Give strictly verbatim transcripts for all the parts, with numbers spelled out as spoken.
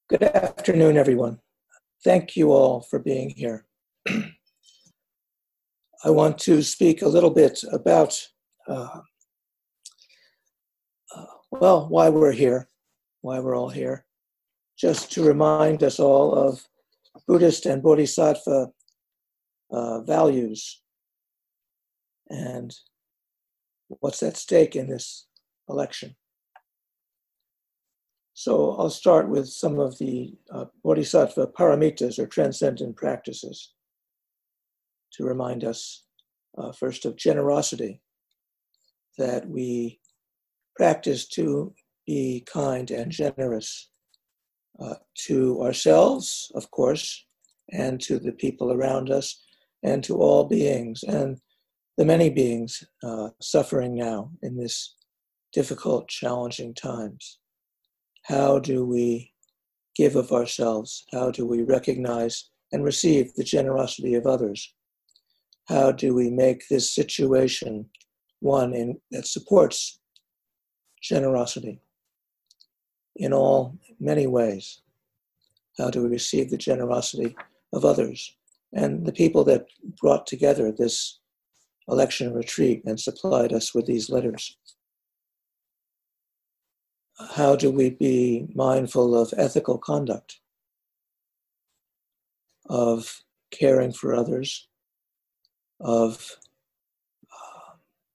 Good afternoon, everyone. Thank you all for being here. I want to speak a little bit about, uh, uh, well, why we're here, why we're all here, just to remind us all of Buddhist and Bodhisattva uh, values and what's at stake in this election. So I'll start with some of the uh, Bodhisattva paramitas, or transcendent practices, to remind us uh, first of generosity, that we practice to be kind and generous uh, to ourselves, of course, and to the people around us, and to all beings, and the many beings uh, suffering now in this difficult, challenging times. How do we give of ourselves? How do we recognize and receive the generosity of others? How do we make this situation one in, that supports generosity in all many ways? How do we receive the generosity of others? And the people that brought together this election retreat and supplied us with these letters. How do we be mindful of ethical conduct, of caring for others, of uh,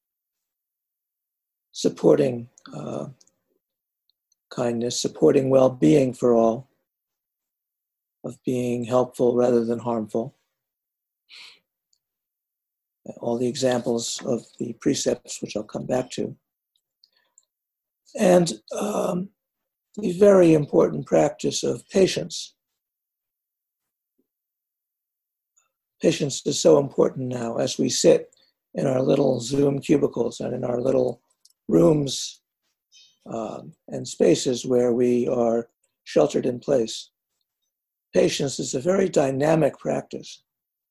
supporting uh, kindness, supporting well-being for all, of being helpful rather than harmful? All the examples of the precepts, which I'll come back to. And um, the very important practice of patience. Patience is so important now as we sit in our little Zoom cubicles and in our little rooms uh, and spaces where we are sheltered in place. Patience is a very dynamic practice.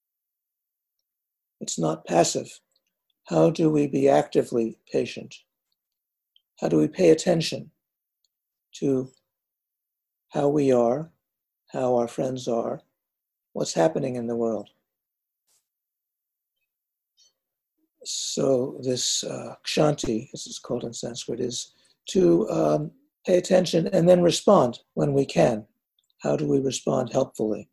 It's not passive. How do we be actively patient? How do we pay attention to how we are, how our friends are, what's happening in the world? So this uh, kshanti, as it's called in Sanskrit, is to um, pay attention and then respond when we can. How do we respond helpfully?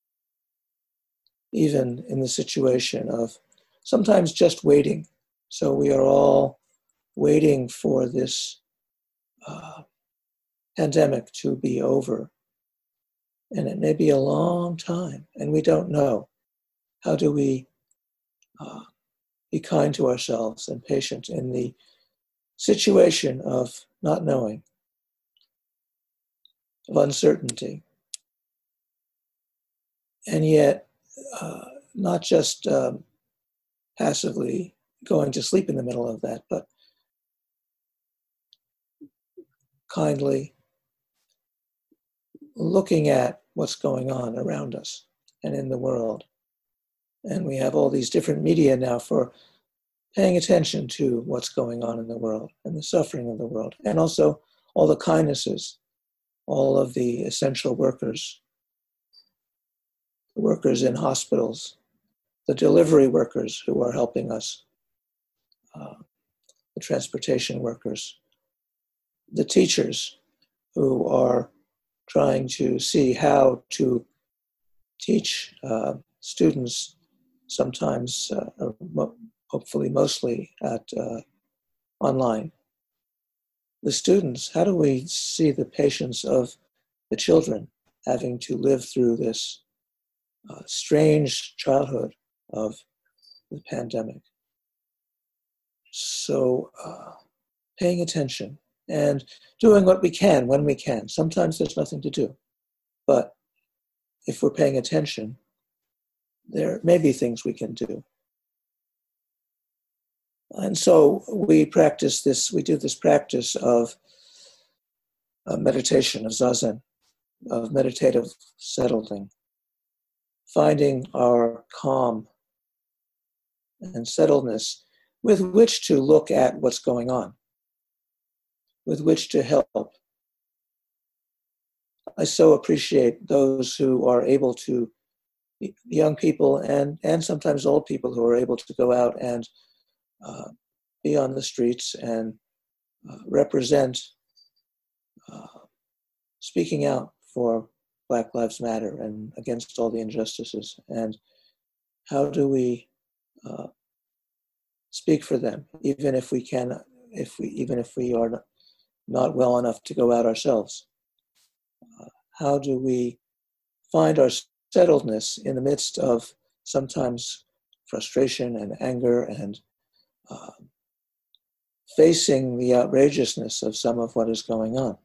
Even in the situation of sometimes just waiting. So we are all waiting for this uh, pandemic to be over. And it may be a long time, and we don't know. How do we uh, be kind to ourselves and patient in the situation of not knowing, of uncertainty, and yet uh, not just um, passively going to sleep in the middle of that, but kindly looking at what's going on around us and in the world. And we have all these different media now for paying attention to what's going on in the world and the suffering of the world, and also all the kindnesses, all of the essential workers, the workers in hospitals, the delivery workers who are helping us, uh, the transportation workers, the teachers who are trying to see how to teach uh, students, sometimes, uh, mo- hopefully mostly at uh, online. The students, how do we see the patience of the children having to live through this uh, strange childhood of the pandemic? So uh, paying attention and doing what we can when we can. Sometimes there's nothing to do, but if we're paying attention, there may be things we can do. And so we practice this, we do this practice of uh, meditation, of zazen, of meditative settling, finding our calm and settledness with which to look at what's going on, with which to help I so appreciate those who are able to, young people and, and sometimes old people who are able to go out and uh, be on the streets and uh, represent, uh, speaking out for Black Lives Matter and against all the injustices. And how do we uh, speak for them, even if we can, if we, even if we are not well enough to go out ourselves? Uh, how do we find our settledness in the midst of sometimes frustration and anger and uh, facing the outrageousness of some of what is going on?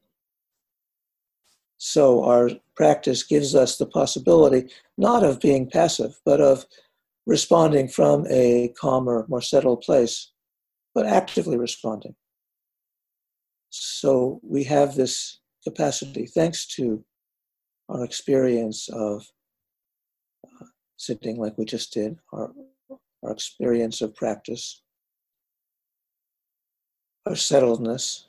So our practice gives us the possibility not of being passive, but of responding from a calmer, more settled place, but actively responding. So we have this capacity, thanks to our experience of uh, sitting like we just did, our, our experience of practice, our settledness.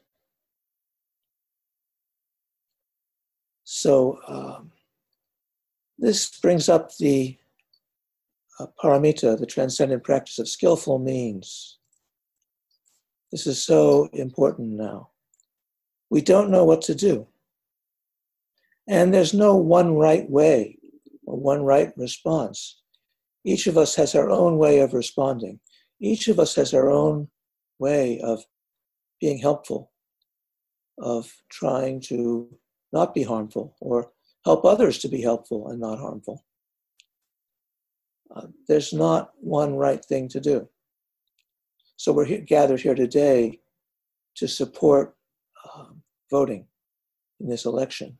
So um, this brings up the uh, paramita, the transcendent practice of skillful means. This is so important now. We don't know what to do. And there's no one right way or one right response. Each of us has our own way of responding. Each of us has our own way of being helpful, of trying to not be harmful or help others to be helpful and not harmful. Uh, there's not one right thing to do. So we're here, gathered here today to support um, voting in this election.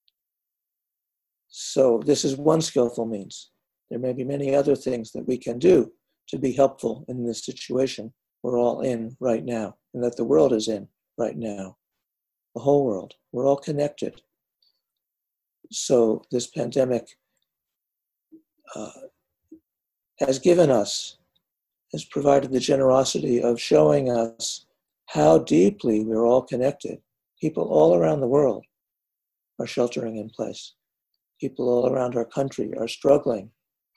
So this is one skillful means. There may be many other things that we can do to be helpful in this situation we're all in right now, and that the world is in right now, the whole world. We're all connected. So this pandemic uh, has given us, has provided the generosity of showing us how deeply we're all connected. People all around the world are sheltering in place. People all around our country are struggling.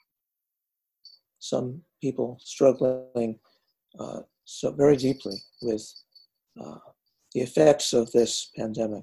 Some people struggling uh, so very deeply with uh, the effects of this pandemic.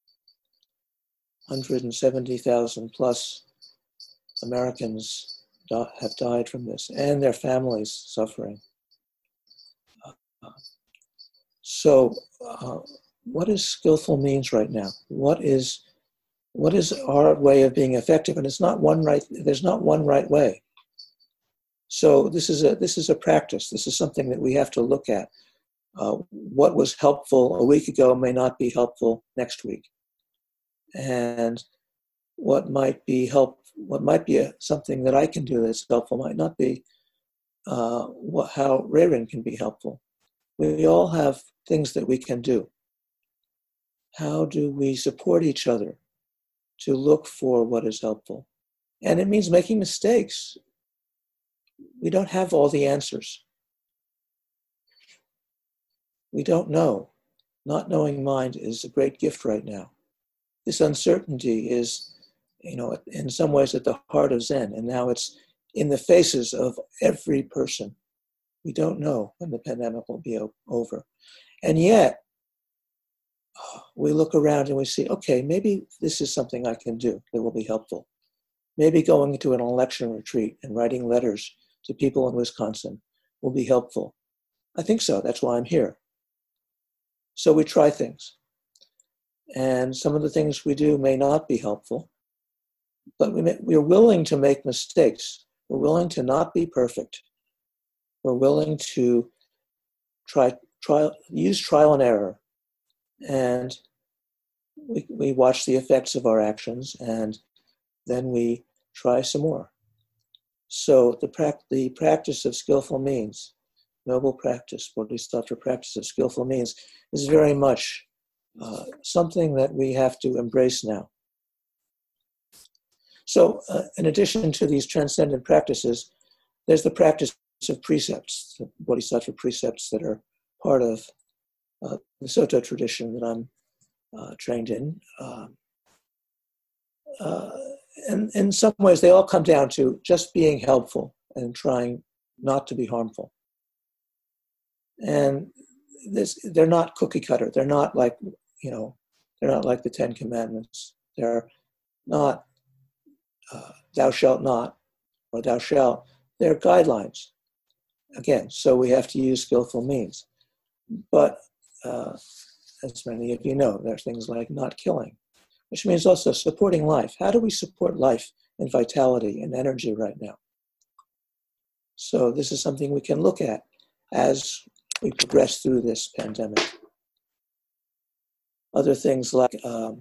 one hundred seventy thousand plus Americans do- have died from this, and their families suffering. Uh, so, uh, what is skillful means right now? What is what is our way of being effective? And it's not one right. There's not one right way. So this is a this is a practice. This is something that we have to look at. Uh, what was helpful a week ago may not be helpful next week, and what might be help, what might be a, something that I can do that's helpful might not be uh, what, how Rerin can be helpful. We all have things that we can do. How do we support each other to look for what is helpful? And it means making mistakes. We don't have all the answers. We don't know. Not knowing mind is a great gift right now. This uncertainty is, you know, in some ways at the heart of Zen, and now it's in the faces of every person. We don't know when the pandemic will be over. And yet, we look around and we see, okay, maybe this is something I can do that will be helpful. Maybe going to an election retreat and writing letters to people in Wisconsin will be helpful. I think so. That's why I'm here. So we try things. And some of the things we do may not be helpful, but we may, we're willing to make mistakes. We're willing to not be perfect. We're willing to try, try use trial and error. And we, we watch the effects of our actions, and then we try some more. So the, pra- the practice of skillful means, noble practice, bodhisattva practice of skillful means, is very much uh, something that we have to embrace now. So uh, in addition to these transcendent practices, there's the practice of precepts, the bodhisattva precepts that are part of uh, the Soto tradition that I'm uh, trained in. Um, uh, and in some ways, they all come down to just being helpful and trying not to be harmful. And this, they're not cookie cutter. They're not like, you know, they're not like the Ten Commandments. They're not uh, thou shalt not or thou shalt. They're guidelines. Again, so we have to use skillful means. But uh, as many of you know, there are things like not killing, which means also supporting life. How do we support life and vitality and energy right now? So this is something we can look at as we progress through this pandemic. Other things like um,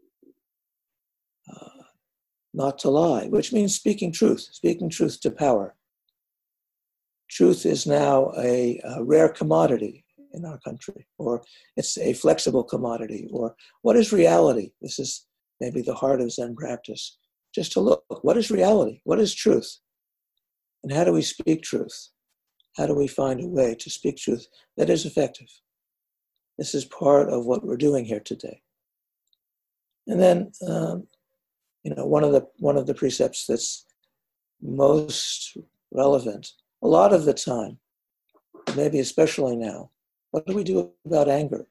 uh, not to lie, which means speaking truth, speaking truth to power. Truth is now a, a rare commodity in our country, or it's a flexible commodity, or what is reality? This is maybe the heart of Zen practice. Just to look, what is reality? What is truth? And how do we speak truth? How do we find a way to speak truth that is effective? This is part of what we're doing here today. And then, um, you know, one of the one of the precepts that's most relevant, a lot of the time, maybe especially now, what do we do about anger?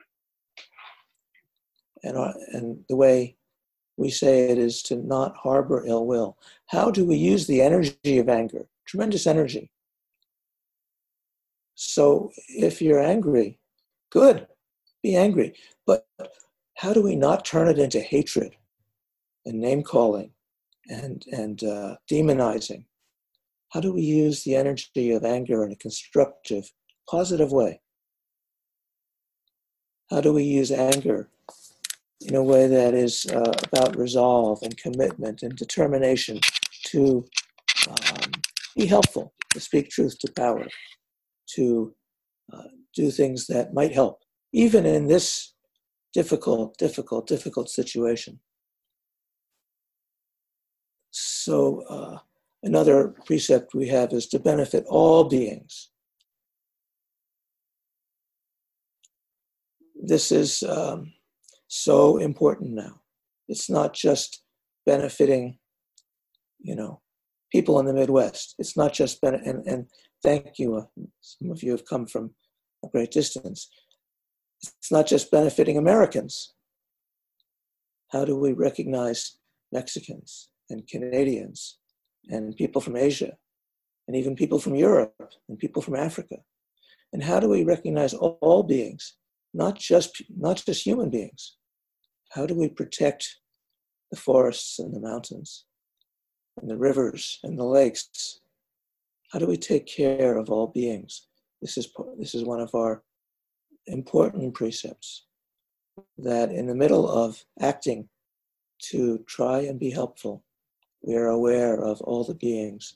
And, our, and the way we say it is to not harbor ill will. How do we use the energy of anger? Tremendous energy. So if you're angry, good, be angry. But how do we not turn it into hatred and name-calling and, and uh, demonizing? How do we use the energy of anger in a constructive, positive way? How do we use anger in a way that is uh, about resolve and commitment and determination to um, be helpful, to speak truth to power, to uh, do things that might help, even in this difficult, difficult, difficult situation. So uh, another precept we have is to benefit all beings. This is um, so important now. It's not just benefiting, you know, people in the Midwest. It's not just, ben- and, and thank you, uh, some of you have come from a great distance. It's not just benefiting Americans. How do we recognize Mexicans and Canadians and people from Asia and even people from Europe and people from Africa? And how do we recognize all, all beings, not just, not just human beings? How do we protect the forests and the mountains and the rivers and the lakes? How do we take care of all beings? This is, this is one of our important precepts, that in the middle of acting to try and be helpful, we are aware of all the beings.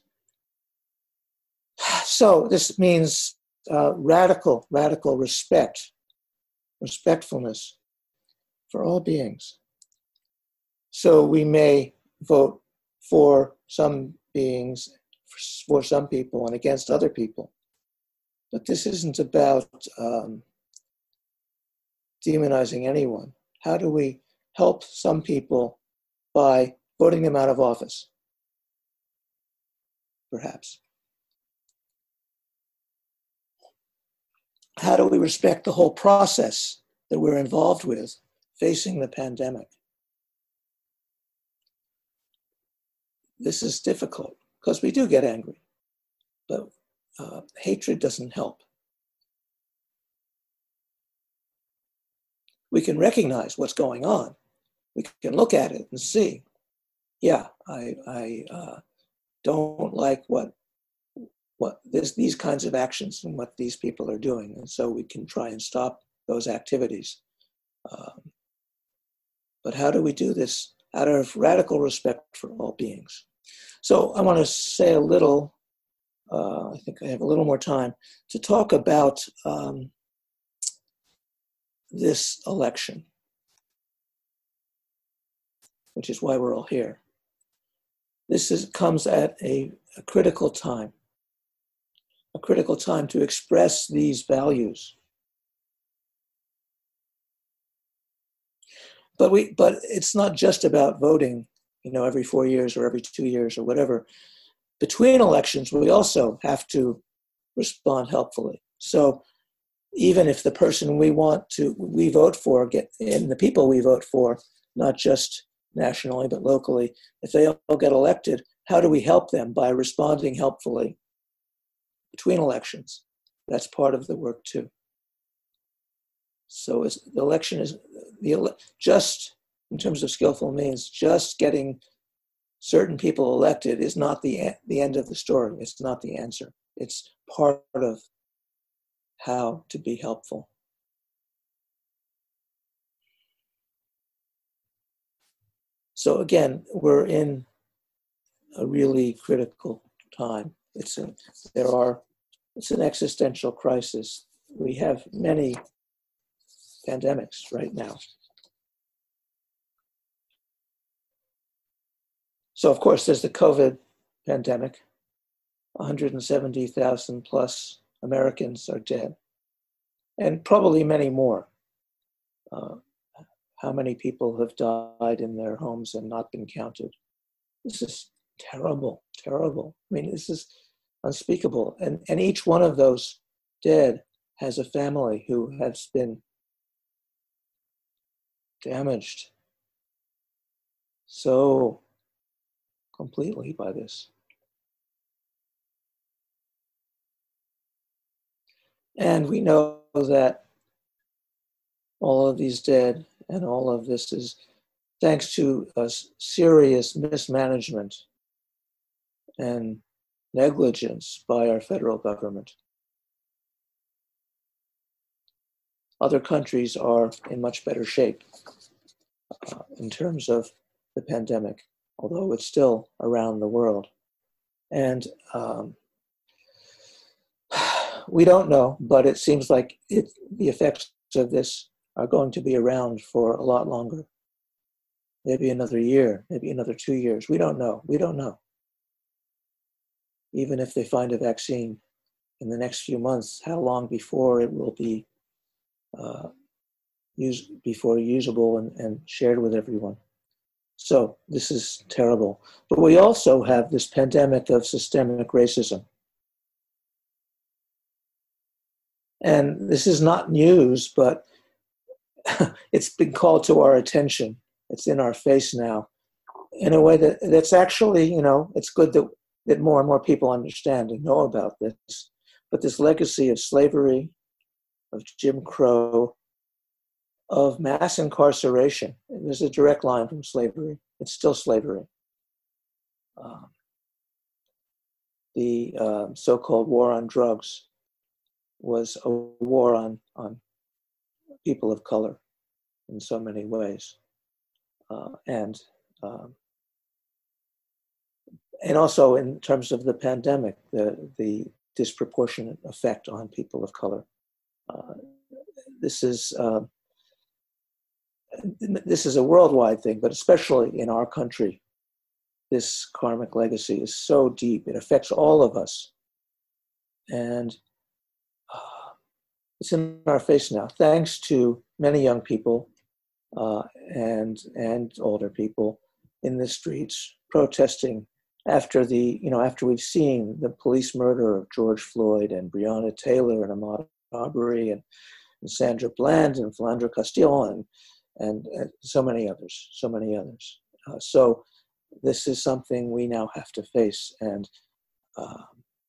So this means uh, radical, radical respect, respectfulness for all beings. So we may vote for some beings, for some people, and against other people. But this isn't about um, demonizing anyone. How do we help some people by voting them out of office? Perhaps. How do we respect the whole process that we're involved with facing the pandemic? This is difficult because we do get angry, but uh, hatred doesn't help. We can recognize what's going on. We can look at it and see, yeah, I, I uh, don't like what what this, these kinds of actions and what these people are doing. And so we can try and stop those activities. Um, but how do we do this out of radical respect for all beings? So I want to say a little, uh, I think I have a little more time to talk about um, this election, which is why we're all here. This is, comes at a, a critical time. A critical time to express these values. But we, but it's not just about voting you know, every four years or every two years or whatever. Between elections, we also have to respond helpfully. So even if the person we want to, we vote for, get, and the people we vote for, not just nationally, but locally, if they all get elected, how do we help them? By responding helpfully between elections. That's part of the work too. So it's, the election is, the ele- just in terms of skillful means, just getting certain people elected is not the, the end of the story. It's not the answer. It's part of how to be helpful. So again, we're in a really critical time. It's a, there are, it's an existential crisis. We have many pandemics right now. So of course, there's the COVID pandemic. one hundred seventy thousand plus Americans are dead, and probably many more. Uh, how many people have died in their homes and not been counted? This is terrible, terrible. I mean, this is unspeakable. And, and each one of those dead has a family who has been damaged so completely by this. And we know that all of these dead and all of this is thanks to a serious mismanagement and negligence by our federal government. Other countries are in much better shape uh, in terms of the pandemic, although it's still around the world. And um, we don't know, but it seems like it, the effects of this are going to be around for a lot longer. Maybe another year, maybe another two years. We don't know. We don't know. Even if they find a vaccine in the next few months, how long before it will be uh, use, before usable and, and shared with everyone. So this is terrible. But we also have this pandemic of systemic racism. And this is not news, but it's been called to our attention. It's in our face now in a way that that's actually, you know, it's good that, that more and more people understand and know about this. But this legacy of slavery, of Jim Crow, of mass incarceration, and there's a direct line from slavery. It's still slavery. Um, the uh, so-called war on drugs was a war on, on people of color in so many ways. Uh, and um, and also in terms of the pandemic, the, the disproportionate effect on people of color. Uh, this is uh, this is a worldwide thing, but especially in our country, this karmic legacy is so deep. It affects all of us. And uh, it's in our face now, thanks to many young people uh, and, and older people in the streets protesting after the, you know, after we've seen the police murder of George Floyd and Breonna Taylor and Ahmaud Arbery and, and Sandra Bland and Philando Castile and, and, and so many others, so many others. Uh, so this is something we now have to face and um,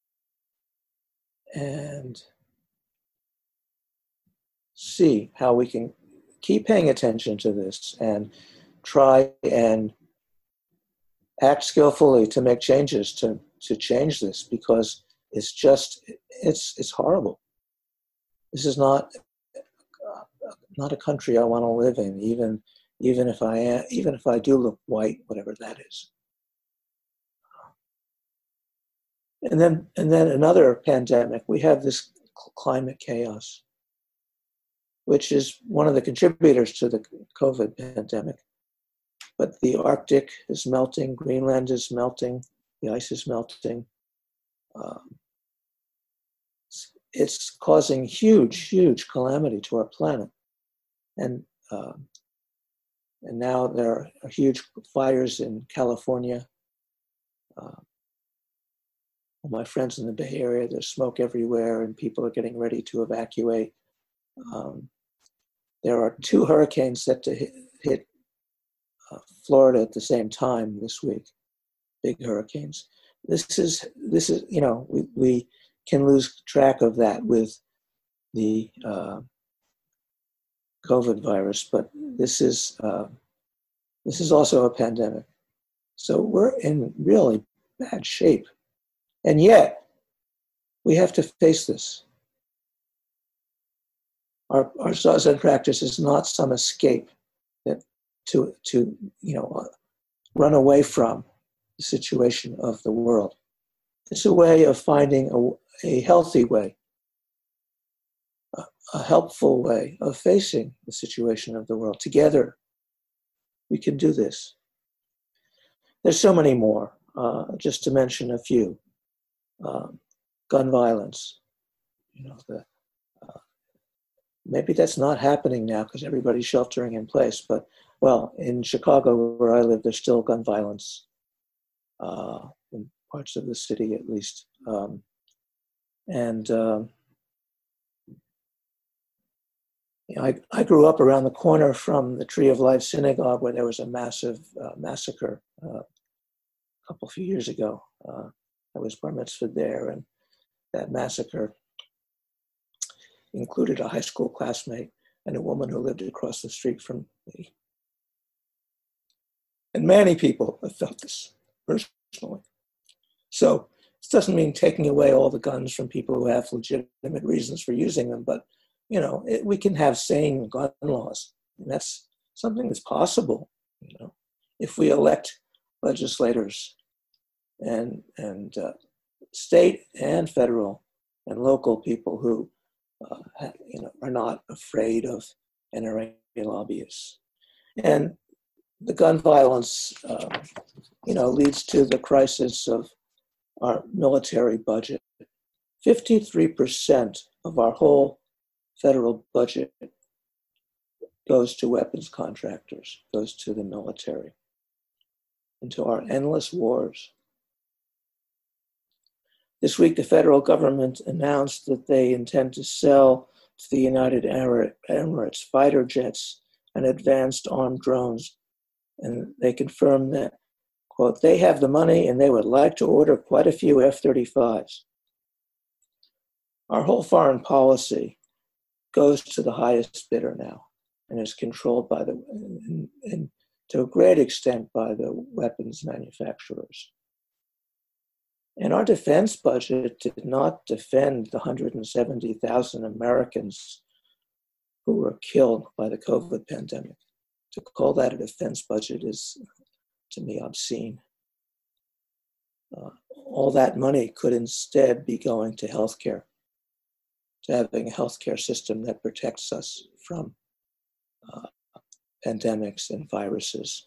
and see how we can keep paying attention to this and try and act skillfully to make changes to, to change this, because it's just, it's, it's horrible. This is not, uh, not a country I want to live in, even, even if I am, even if I do look white, whatever that is. And then, and then another pandemic, we have this climate chaos, which is one of the contributors to the COVID pandemic. But the Arctic is melting, Greenland is melting, the ice is melting. Um, it's, it's causing huge, huge calamity to our planet. And um, and now there are huge fires in California. Uh, my friends in the Bay Area, there's smoke everywhere and people are getting ready to evacuate. Um, there are two hurricanes set to hit, hit uh, Florida at the same time this week, big hurricanes. This is, this is you know, we, we can lose track of that with the uh, COVID virus, but this is, uh, this is also a pandemic. So we're in really bad shape. And yet, we have to face this. Our, our Zazen practice is not some escape that to, to you know, uh, run away from the situation of the world. It's a way of finding a, a healthy way, a, a helpful way of facing the situation of the world. Together, we can do this. There's so many more, uh, just to mention a few. Um, gun violence, you know, the, uh, maybe that's not happening now because everybody's sheltering in place, but well, in Chicago where I live, there's still gun violence uh, in parts of the city at least. Um, and um, you know, I, I grew up around the corner from the Tree of Life Synagogue where there was a massive uh, massacre uh, a couple few years ago. Uh, I was bar mitzvahed there, and that massacre included a high school classmate and a woman who lived across the street from me. And many people have felt this personally. So this doesn't mean taking away all the guns from people who have legitimate reasons for using them, but you know, it, we can have sane gun laws, and that's something that's possible. You know, if we elect legislators and and uh, state and federal and local people who uh, you know are not afraid of N R A lobbyists. And the gun violence, uh, you know, leads to the crisis of our military budget. fifty-three percent of our whole federal budget goes to weapons contractors, goes to the military, and to our endless wars. This week, the federal government announced that they intend to sell to the United Arab Emirates fighter jets and advanced armed drones. And they confirmed that, quote, they have the money and they would like to order quite a few F thirty-fives. Our whole foreign policy goes to the highest bidder now and is controlled by the, and, and to a great extent by the weapons manufacturers. And our defense budget did not defend the one hundred seventy thousand Americans who were killed by the COVID pandemic. To call that a defense budget is, to me, obscene. Uh, all that money could instead be going to healthcare, to having a healthcare system that protects us from uh, pandemics and viruses.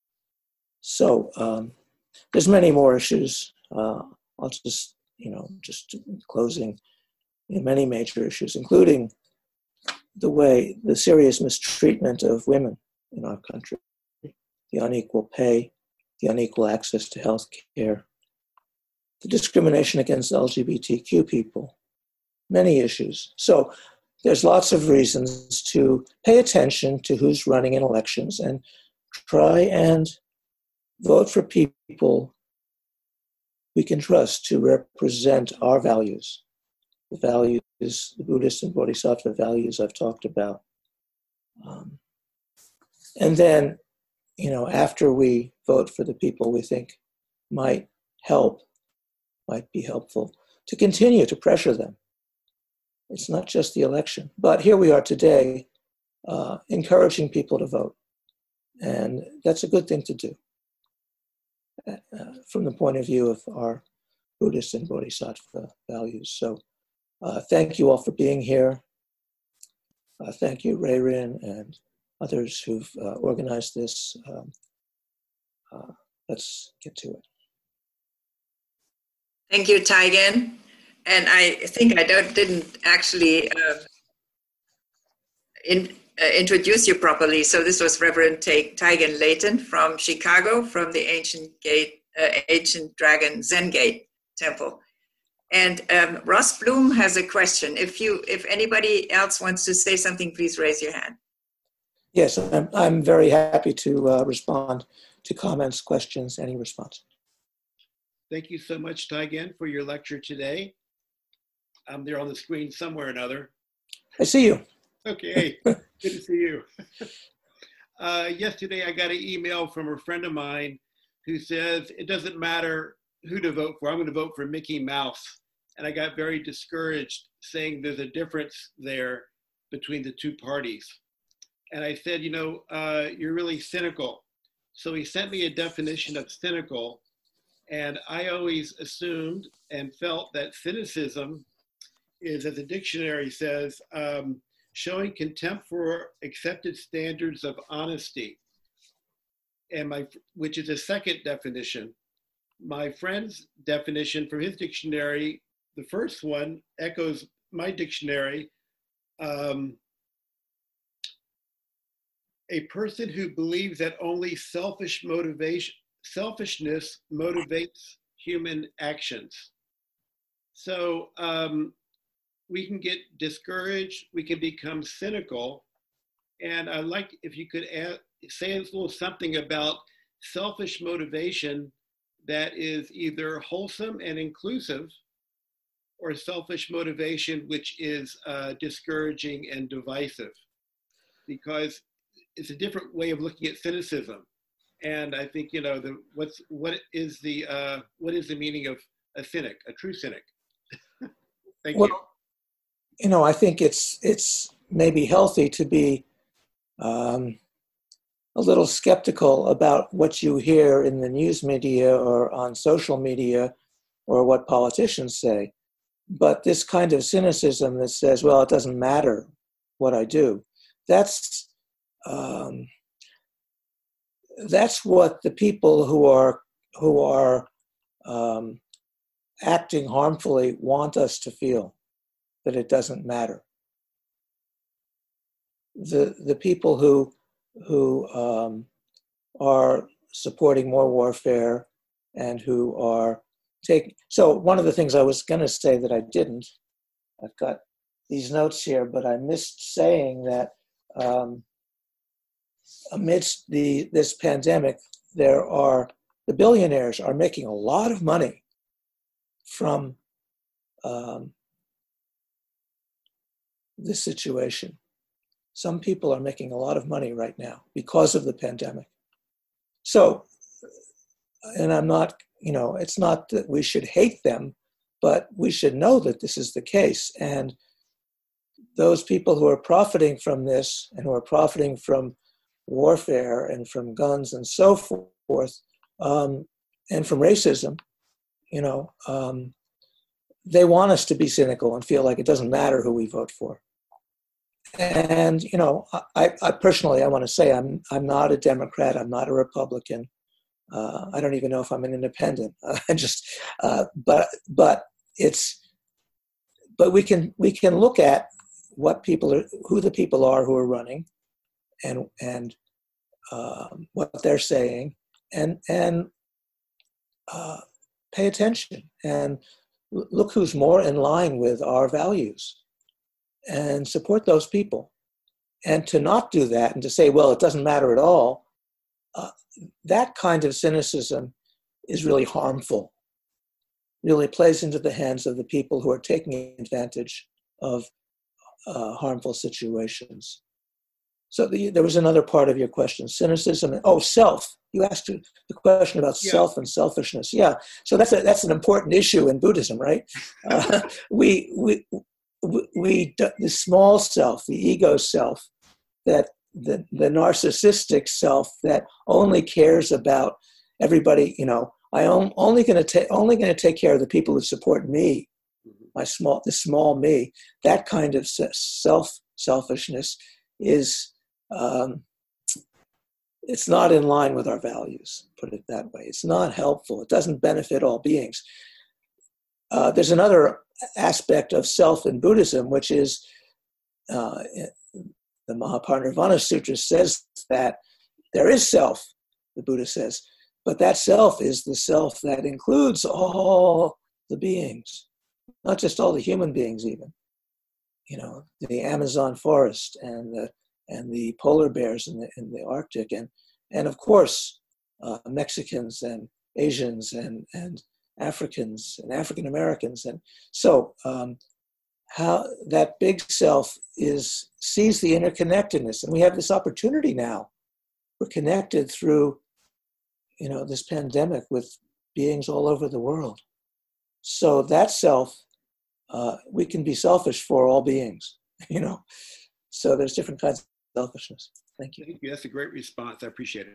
So um, there's many more issues. Uh, I'll just, you know, just closing, you know, many major issues, including the way, the serious mistreatment of women in our country, the unequal pay, the unequal access to health care, the discrimination against L G B T Q people, many issues. So there's lots of reasons to pay attention to who's running in elections and try and vote for people we can trust to represent our values, the values, the Buddhist and Bodhisattva values I've talked about. Um, and then, you know, after we vote for the people we think might help, might be helpful, to continue to pressure them. It's not just the election. But here we are today, uh, encouraging people to vote. And that's a good thing to do uh, from the point of view of our Buddhist and Bodhisattva values. So uh, thank you all for being here. Uh, thank you, Rayrin, and others who've uh, organized this. Um, uh, let's get to it. Thank you, Taigen. And I think I don't didn't actually uh, in, uh, introduce you properly. So this was Reverend Taigen Layton from Chicago, from the Ancient Gate, uh, Ancient Dragon Zen Gate Temple. And um, Ross Bloom has a question. If you, if anybody else wants to say something, please raise your hand. Yes, I'm, I'm very happy to uh, respond to comments, questions, any response. Thank you so much, Taigen, for your lecture today. I'm there on the screen somewhere or another. I see you. Okay, good to see you. Uh, yesterday, I got an email from a friend of mine who says, it doesn't matter who to vote for. I'm going to vote for Mickey Mouse. And I got very discouraged, saying there's a difference there between the two parties. And I said, you know, uh, you're really cynical. So he sent me a definition of cynical. And I always assumed and felt that cynicism is, as the dictionary says, um, showing contempt for accepted standards of honesty. And my, which is a second definition. My friend's definition from his dictionary, the first one echoes my dictionary. Um, a person who believes that only selfish motivation, selfishness motivates human actions. So um, we can get discouraged, we can become cynical. And I'd like if you could add, say a little something about selfish motivation that is either wholesome and inclusive, or selfish motivation which is uh, discouraging and divisive. Because it's a different way of looking at cynicism. And I think, you know, the what's what is the uh, what is the meaning of a cynic, a true cynic? Thank well, you. You know, I think it's it's maybe healthy to be um, a little skeptical about what you hear in the news media or on social media or what politicians say. But this kind of cynicism that says, well, it doesn't matter what I do, that's um, that's what the people who are who are um, acting harmfully want us to feel, that it doesn't matter. The the people who who um, are supporting more warfare and who are taking. So one of the things I was going to say that I didn't, I've got these notes here, but I missed saying that um, amidst the this pandemic, there are the billionaires are making a lot of money from um, this situation. Some people are making a lot of money right now because of the pandemic. So, and I'm not, you know, it's not that we should hate them, but we should know that this is the case. And those people who are profiting from this and who are profiting from warfare and from guns and so forth, um, and from racism, you know, um, they want us to be cynical and feel like it doesn't matter who we vote for. And, you know, I, I personally, I want to say I'm I'm not a Democrat. I'm not a Republican. Uh, I don't even know if I'm an independent. Uh, I just, uh, but but it's, but we can we can look at what people are, who the people are who are running, and and um, what they're saying, and and uh, pay attention and look who's more in line with our values, and support those people. And to not do that and to say, well, it doesn't matter at all, uh, that kind of cynicism is really harmful, really plays into the hands of the people who are taking advantage of uh, harmful situations. So the, there was another part of your question, cynicism. Oh, self. You asked the question about yeah. self and selfishness. Yeah. So that's a, that's an important issue in Buddhism, right? Uh, we we we, we the small self, the ego self, that the the narcissistic self that only cares about everybody. You know, I am only going to take only going to take care of the people who support me. My small, the small me. That kind of self selfishness is. Um, it's not in line with our values, put it that way. It's not helpful. It doesn't benefit all beings. Uh, there's another aspect of self in Buddhism, which is uh, the Mahaparinirvana Sutra says that there is self, the Buddha says, but that self is the self that includes all the beings, not just all the human beings even. You know, the Amazon forest and the and the polar bears in the in the Arctic, and and of course uh, Mexicans and Asians and and Africans and African Americans, and so um, how that big self is sees the interconnectedness, and we have this opportunity now. We're connected through, you know, this pandemic with beings all over the world. So that self, uh, we can be selfish for all beings, you know. So there's different kinds of selfishness. Thank you. Thank you. That's a great response. I appreciate it.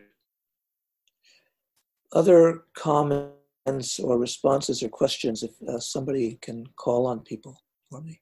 Other comments or responses or questions, if uh, somebody can call on people for me.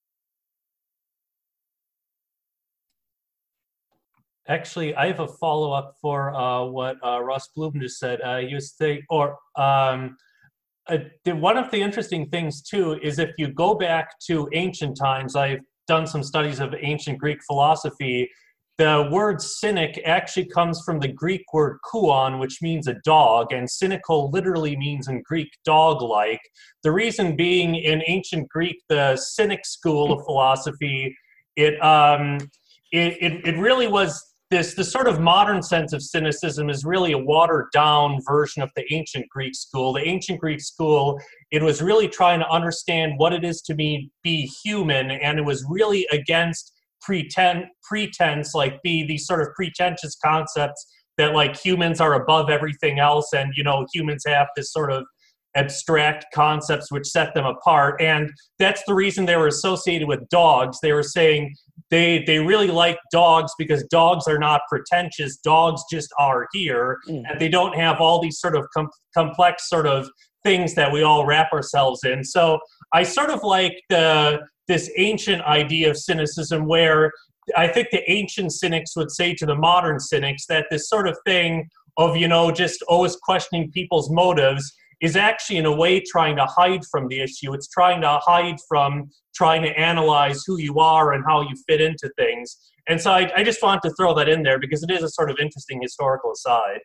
Actually, I have a follow-up for uh, what uh, Ross Bloom just said. Uh, he was saying, or um, uh, one of the interesting things too is if you go back to ancient times, I've done some studies of ancient Greek philosophy. The word cynic actually comes from the Greek word kuon, which means a dog, and cynical literally means in Greek dog-like. The reason being, in ancient Greek, the Cynic school of philosophy, it um, it, it it really was this the sort of modern sense of cynicism is really a watered-down version of the ancient Greek school. The ancient Greek school, it was really trying to understand what it is to be be human, and it was really against pretend pretense, like the these sort of pretentious concepts that like humans are above everything else, and you know humans have this sort of abstract concepts which set them apart. And that's the reason they were associated with dogs. They were saying they they really like dogs because dogs are not pretentious, dogs just are here, mm. and they don't have all these sort of com- complex sort of things that we all wrap ourselves in. So I sort of like the this ancient idea of cynicism, where I think the ancient cynics would say to the modern cynics that this sort of thing of, you know, just always questioning people's motives is actually in a way trying to hide from the issue. It's trying to hide from trying to analyze who you are and how you fit into things. And so I, I just wanted to throw that in there because it is a sort of interesting historical aside.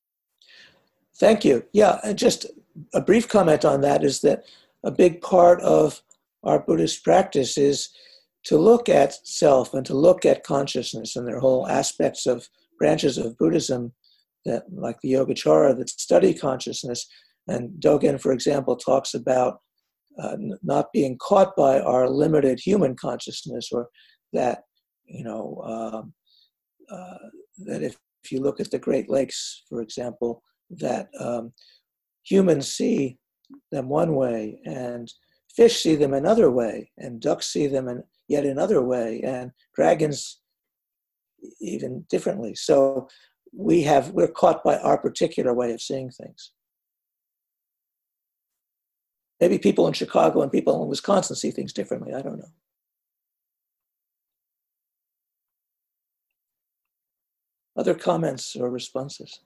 Thank you. Yeah, and just a brief comment on that is that a big part of our Buddhist practice is to look at self and to look at consciousness, and there are whole aspects of branches of Buddhism that, like the Yogacara, that study consciousness. And Dogen, for example, talks about uh, not being caught by our limited human consciousness, or that, you know, um, uh, that if, if you look at the Great Lakes, for example, that um, humans see them one way, and fish see them another way, and ducks see them in yet another way, and dragons even differently. So we have, we're caught by our particular way of seeing things. Maybe people in Chicago and people in Wisconsin see things differently. I don't know. Other comments or responses?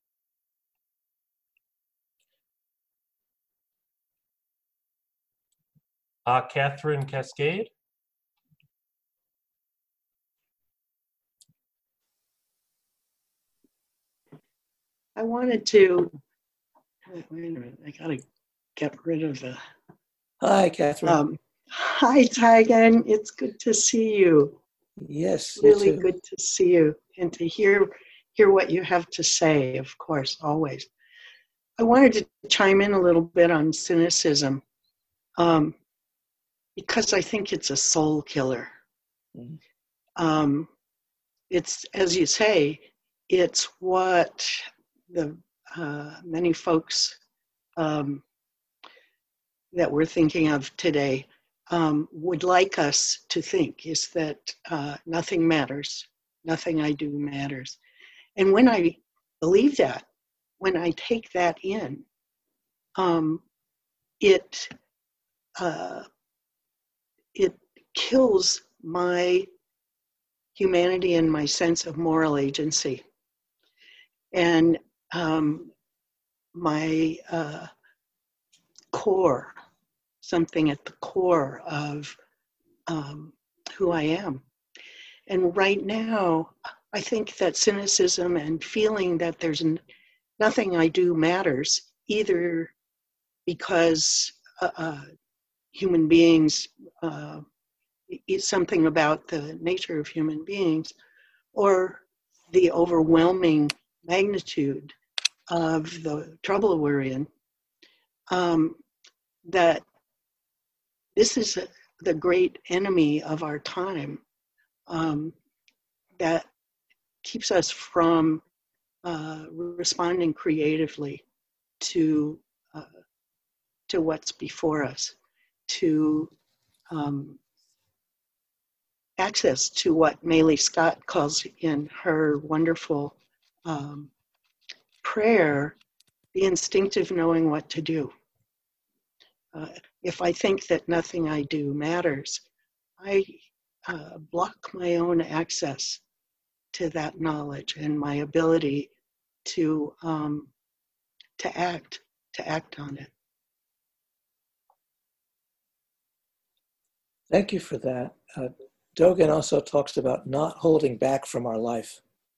Uh, Catherine Cascade. I wanted to, wait a minute, I gotta get rid of the. Hi, Catherine. Um, hi, Taigen. It's good to see you. Yes, really you too. good to see you and to hear hear what you have to say, of course, always. I wanted to chime in a little bit on cynicism, um, because I think it's a soul killer. Mm. Um, it's, as you say, it's what the uh, many folks um, that we're thinking of today um, would like us to think, is that uh, nothing matters, nothing I do matters. And when I believe that, when I take that in, um, it uh, it kills my humanity and my sense of moral agency. And um, my uh, core, something at the core of um, who I am. And right now, I think that cynicism and feeling that there's n- nothing I do matters, either because uh, uh, human beings, uh, is something about the nature of human beings, or the overwhelming magnitude of the trouble we're in, um, that this is a, the great enemy of our time, um, that keeps us from uh, responding creatively to uh, to what's before us, to um, access to what Maylie Scott calls in her wonderful um, prayer, the instinctive knowing what to do. Uh, if I think that nothing I do matters, I uh, block my own access to that knowledge and my ability to um, to act, to act on it. Thank you for that. Uh, Dogen also talks about not holding back from our life.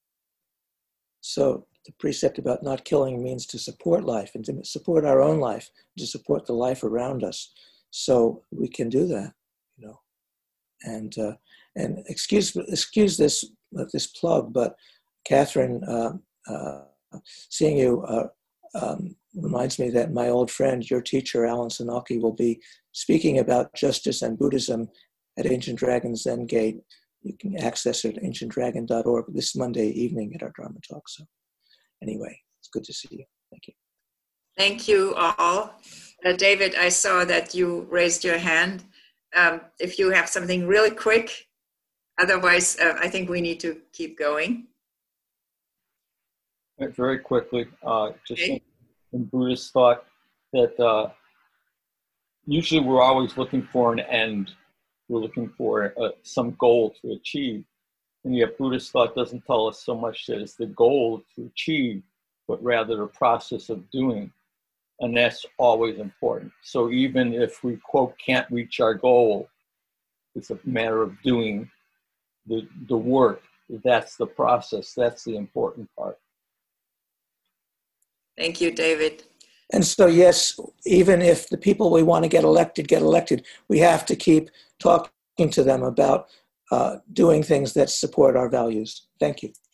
So the precept about not killing means to support life and to support our own life, to support the life around us. So we can do that, you know. And uh, and excuse excuse this uh, this plug, but Catherine, uh, uh, seeing you uh, um, reminds me that my old friend, your teacher, Alan Senauke, will be speaking about justice and Buddhism at Ancient Dragon Zen Gate. You can access it at ancient dragon dot org this Monday evening at our Dharma talk. So anyway, it's good to see you. Thank you. Thank you all. Uh, David, I saw that you raised your hand. Um, if you have something really quick, otherwise uh, I think we need to keep going. Very quickly, uh, just Okay. in, in Buddhist thought that uh, usually we're always looking for an end. We're looking for uh, some goal to achieve. And yet Buddhist thought doesn't tell us so much that it's the goal to achieve, but rather the process of doing. And that's always important. So even if we, quote, can't reach our goal, it's a matter of doing the, the work. That's the process. That's the important part. Thank you, David. And so, yes, even if the people we want to get elected get elected, we have to keep talking to them about uh, doing things that support our values. Thank you.